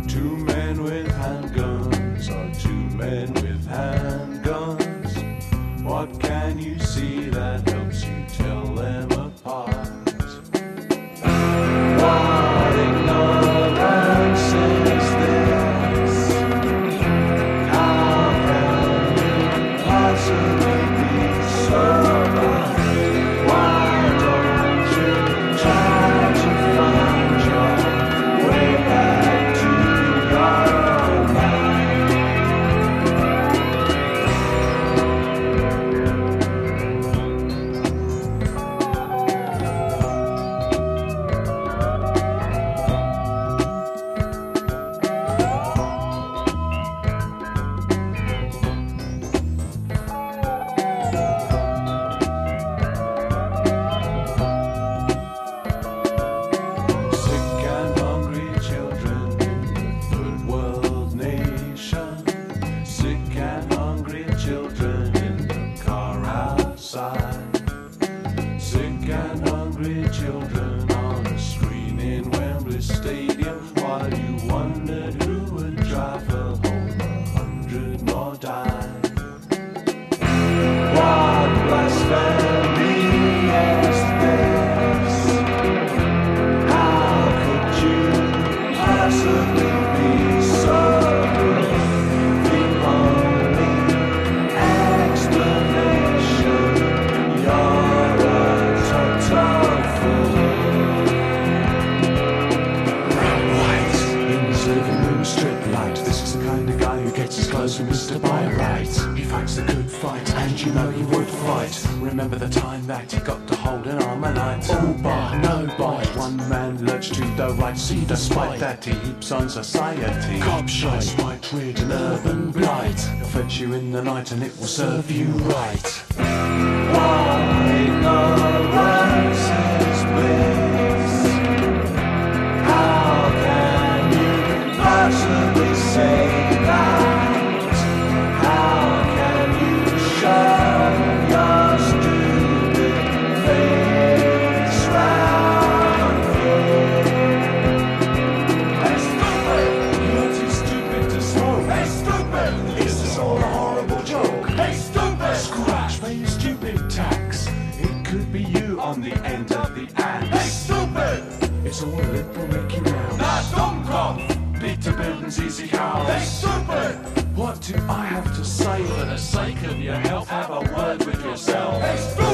Two men with handguns are two men with handguns. What can you see that helps you tell them apart? What ignorance is this? How can you possibly be so blind? Why don't you try to find your way back to your own mind? Sick and hungry children in the third world nation. Sick and hungry children in the car outside. Sick and hungry children on a screen in Wembley Stadium. While you wondered who would drive her home, 100 more died. What blasphemy is this? How could you possibly be so good? The only explanation, you're a total fool. Brown white in his living room, strip light. This is the kind of guy who gets his clothes from Mr. Byright. He fights the good fight, and you know he would fight. Remember the time that he got to hold an Armalite? All bar, no bite. One man lurched to the right, see despite that he heaps on society. Cop shite, spite, rid, and urban blight. He'll fetch you in the night and it will serve you right. Why ignorance is bliss? How can you possibly say that? How can you shove your stupid face round here? Hey stupid! You're too stupid to smoke. Hey stupid! Is this all a horrible joke? Hey stupid! Scratch, pay your stupid tax. It could be you on the end of the axe. Hey stupid! It's all a little Mickey Mouse. Nah, don't cough! Peter Building's easy house. Hey stupid! What do I have to say? For the sake of your health, have a word with yourself. Hey stupid!